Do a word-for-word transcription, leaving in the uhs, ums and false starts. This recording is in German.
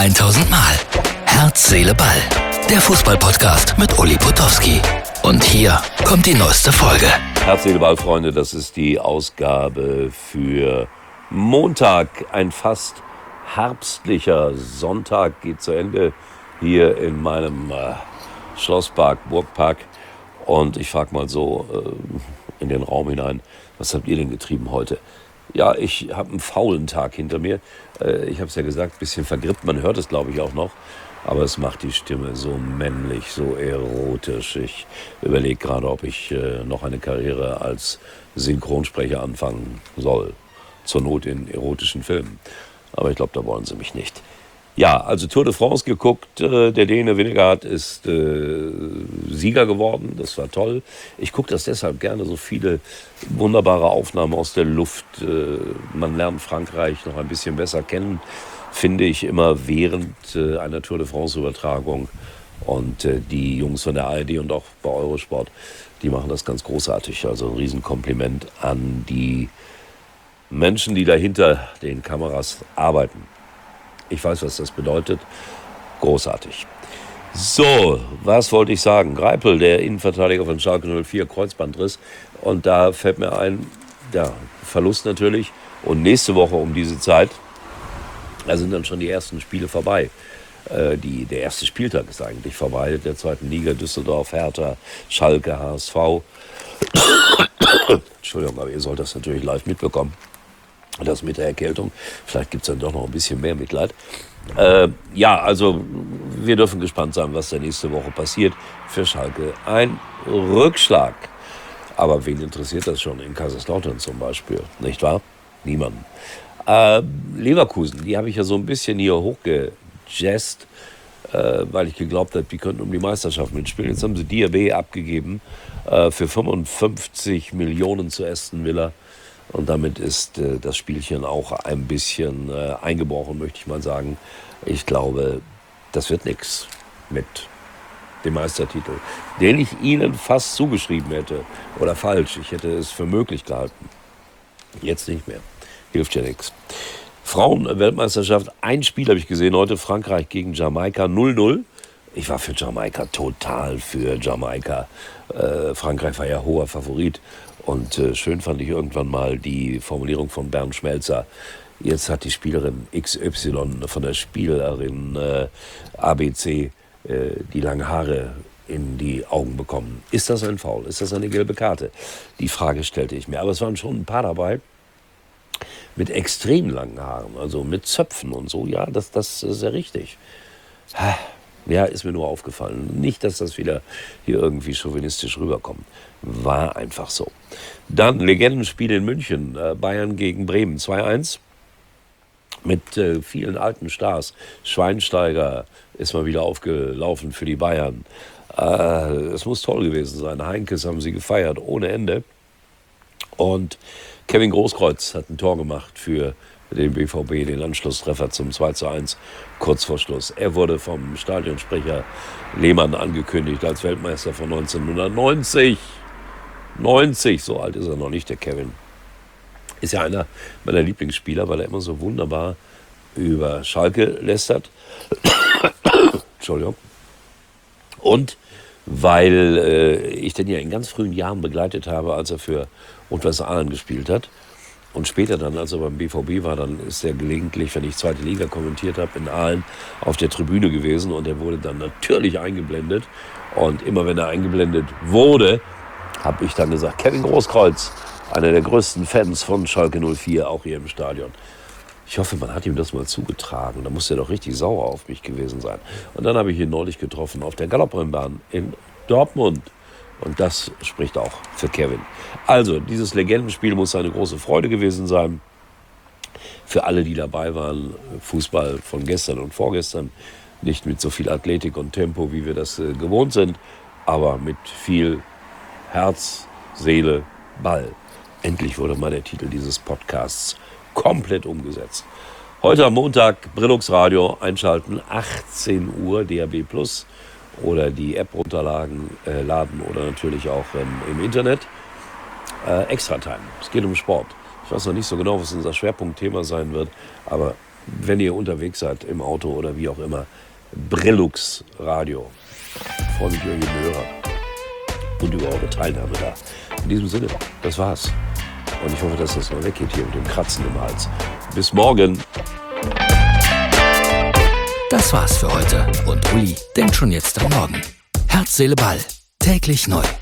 tausend Mal. Herz, Seele, Ball. Der Fußball-Podcast mit Uli Potowski. Und hier kommt die neueste Folge. Herz, Seele, Ball, Freunde, das ist die Ausgabe für Montag. Ein fast herbstlicher Sonntag geht zu Ende hier in meinem äh, Schlosspark, Burgpark. Und ich frage mal so äh, in den Raum hinein, was habt ihr denn getrieben heute? Ja, ich habe einen faulen Tag hinter mir. Äh, ich habe es ja gesagt, ein bisschen vergrippt, man hört es glaube ich auch noch. Aber es macht die Stimme so männlich, so erotisch. Ich überlege gerade, ob ich äh, noch eine Karriere als Synchronsprecher anfangen soll. Zur Not in erotischen Filmen. Aber ich glaube, da wollen sie mich nicht. Ja, also Tour de France geguckt. Äh, der Däne Vingegaard ist äh, Sieger geworden. Das war toll. Ich gucke das deshalb gerne. So viele wunderbare Aufnahmen aus der Luft. Äh, man lernt Frankreich noch ein bisschen besser kennen, finde ich immer während äh, einer Tour de France-Übertragung. Und äh, die Jungs von der A R D und auch bei Eurosport, die machen das ganz großartig. Also ein Riesenkompliment an die Menschen, die da hinter den Kameras arbeiten. Ich weiß, was das bedeutet. Großartig. So, was wollte ich sagen? Greipel, der Innenverteidiger von Schalke null vier, Kreuzbandriss. Und da fällt mir ein, ja, Verlust natürlich. Und nächste Woche um diese Zeit, da sind dann schon die ersten Spiele vorbei. Äh, die, der erste Spieltag ist eigentlich vorbei, der zweiten Liga, Düsseldorf, Hertha, Schalke, H S V. Entschuldigung, aber ihr sollt das natürlich live mitbekommen. Das mit der Erkältung. Vielleicht gibt es dann doch noch ein bisschen mehr Mitleid. Äh, ja, also wir dürfen gespannt sein, was da nächste Woche passiert. Für Schalke ein Rückschlag. Aber wen interessiert das schon in Kaiserslautern zum Beispiel? Nicht wahr? Niemanden. Äh, Leverkusen, die habe ich ja so ein bisschen hier hochgejazzt, äh, weil ich geglaubt habe, die könnten um die Meisterschaft mitspielen. Jetzt haben sie Diaby abgegeben äh, für fünfundfünfzig Millionen zu Aston Villa. Und damit ist äh, das Spielchen auch ein bisschen äh, eingebrochen, möchte ich mal sagen. Ich glaube, das wird nichts mit dem Meistertitel, den ich ihnen fast zugeschrieben hätte. Oder falsch, ich hätte es für möglich gehalten. Jetzt nicht mehr. Hilft ja nichts. Frauen-Weltmeisterschaft, ein Spiel habe ich gesehen heute, Frankreich gegen Jamaika, null null. Ich war für Jamaika, total für Jamaika. Äh, Frankreich war ja hoher Favorit. Und äh, schön fand ich irgendwann mal die Formulierung von Bernd Schmelzer. Jetzt hat die Spielerin X Y von der Spielerin äh, A B C äh, die langen Haare in die Augen bekommen. Ist das ein Foul? Ist das eine gelbe Karte? Die Frage stellte ich mir. Aber es waren schon ein paar dabei mit extrem langen Haaren, also mit Zöpfen und so. Ja, das, das ist ja richtig. Ja, ist mir nur aufgefallen. Nicht, dass das wieder hier irgendwie chauvinistisch rüberkommt. War einfach so. Dann Legendenspiel in München. Bayern gegen Bremen. zwei eins. Mit äh, vielen alten Stars. Schweinsteiger ist mal wieder aufgelaufen für die Bayern. Äh, es muss toll gewesen sein. Heinkes haben sie gefeiert ohne Ende. Und Kevin Großkreuz hat ein Tor gemacht für den B V B, den Anschlusstreffer zum zwei zu eins, kurz vor Schluss. Er wurde vom Stadionsprecher Lehmann angekündigt als Weltmeister von neunzehnhundertneunzig. neunzig, so alt ist er noch nicht, der Kevin. Ist ja einer meiner Lieblingsspieler, weil er immer so wunderbar über Schalke lästert. Entschuldigung. Und weil äh, ich den ja in ganz frühen Jahren begleitet habe, als er für Rot-Weiß Aalen gespielt hat. Und später dann, als er beim B V B war, dann ist er gelegentlich, wenn ich zweite Liga kommentiert habe, in Aalen auf der Tribüne gewesen. Und er wurde dann natürlich eingeblendet. Und immer wenn er eingeblendet wurde, habe ich dann gesagt, Kevin Großkreuz, einer der größten Fans von Schalke null vier, auch hier im Stadion. Ich hoffe, man hat ihm das mal zugetragen. Da muss er doch richtig sauer auf mich gewesen sein. Und dann habe ich ihn neulich getroffen auf der Galopprennbahn in Dortmund. Und das spricht auch für Kevin. Also, dieses Legendenspiel muss eine große Freude gewesen sein. Für alle, die dabei waren, Fußball von gestern und vorgestern. Nicht mit so viel Athletik und Tempo, wie wir das äh, gewohnt sind, aber mit viel Herz, Seele, Ball. Endlich wurde mal der Titel dieses Podcasts komplett umgesetzt. Heute am Montag, Brillux Radio einschalten, achtzehn Uhr, D A B Plus. Oder die App runterladen äh, laden oder natürlich auch ähm, im Internet. Äh, Extra Time. Es geht um Sport. Ich weiß noch nicht so genau, was unser Schwerpunktthema sein wird, aber wenn ihr unterwegs seid, im Auto oder wie auch immer, Brillux Radio. Ich freue mich über jeden Hörer und über eure Teilnahme da. In diesem Sinne, das war's. Und ich hoffe, dass das mal weggeht hier mit dem Kratzen im Hals. Bis morgen. Das war's für heute und Uli denkt schon jetzt am Morgen. Herz, Seele, Ball. Täglich neu.